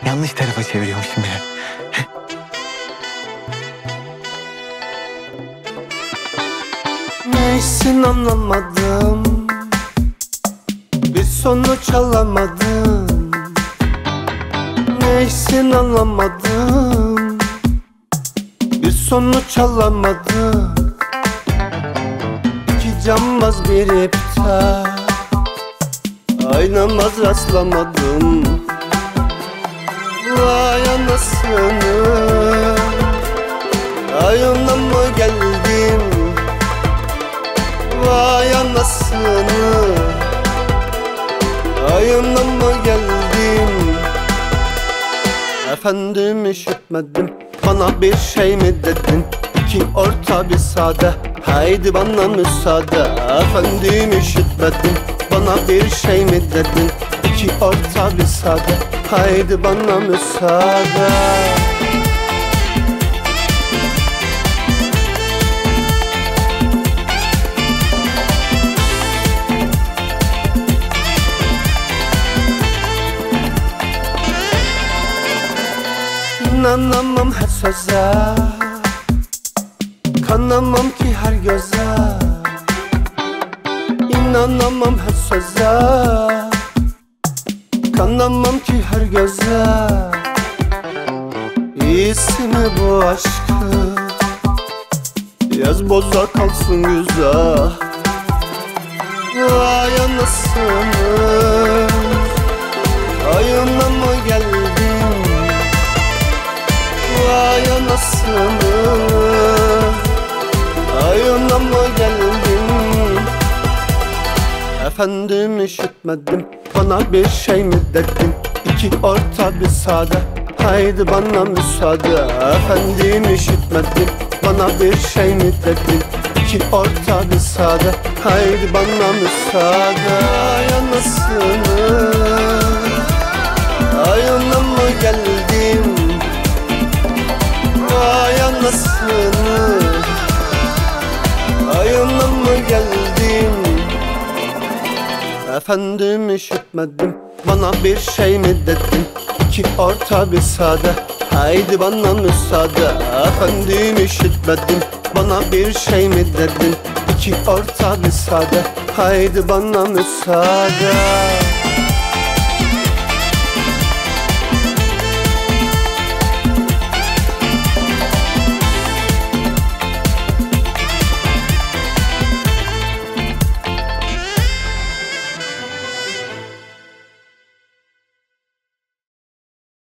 Yanlış tarafa çeviriyormuşum ya. Neysin anlamadım, bir sonuç alamadım. Neysin anlamadım, bir sonuç alamadım. İki cambaz bir iptal, aynamaz rastlamadım. Vay anasını, ayına mı geldim? Vay anasını, ayına mı geldim? Efendim işitmedim, bana bir şey mi dedin? İki orta bir sade, haydi bana müsaade. Efendim işitmedim, bana bir şey mi dedin? İki orta bir sade, haydi bana müsaade. İnanamam her söze, kanamam ki her göze. İnanamam her söze, kanamam ki her göze. İyisi mi bu aşkı, yaz boza kalsın güzel. Vay anasını, ayına mı geldin? Vay anasını, ayına mı geldin? Efendim işitmedim, bana bir şey mi dedin? İki orta bir sade, haydi bana müsaade. Efendim işitmedim, bana bir şey mi dedin? İki orta bir sade, haydi bana müsaade. Ay anasını, ayına mı geldim? Vay anasını, ayına mı geldim? Efendim işitmedim, bana bir şey mi dedin? İki orta bir sade, haydi bana müsaade. Efendim işitmedim, bana bir şey mi dedin? İki orta bir sade, haydi bana müsaade.